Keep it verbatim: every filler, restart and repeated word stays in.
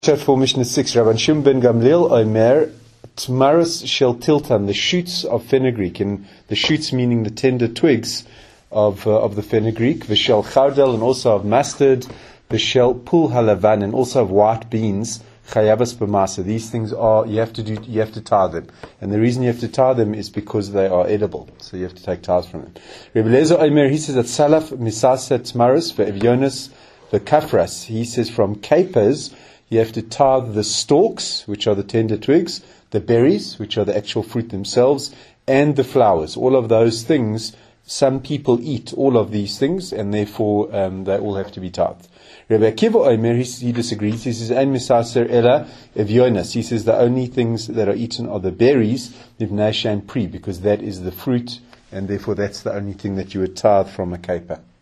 For Mishnah six, Rabban Shimon ben Gamliel Omer, Tmaris shel tiltan, the shoots of fenugreek, and the shoots meaning the tender twigs of uh, of the fenugreek, v'shel chardel, and also of mustard, v'shel pul halavan, and also of white beans, chayavas b'masa. These things are, you have to do, you have to tie them, and the reason you have to tie them is because they are edible, so you have to take ties from them. Rebbe Lezer Omer, he says that salaf misasa tmaris ve'evyonis v'kafras, he says from capers you have to tie the stalks, which are the tender twigs, the berries, which are the actual fruit themselves, and the flowers. All of those things, some people eat all of these things, and therefore um, they all have to be tied. Rebbe Akiva Omer, he disagrees. He says, "Ein misaser ela evyonas." He says the only things that are eaten are the berries, livnei shem pri, because that is the fruit, and therefore that's the only thing that you would tithe from a caper.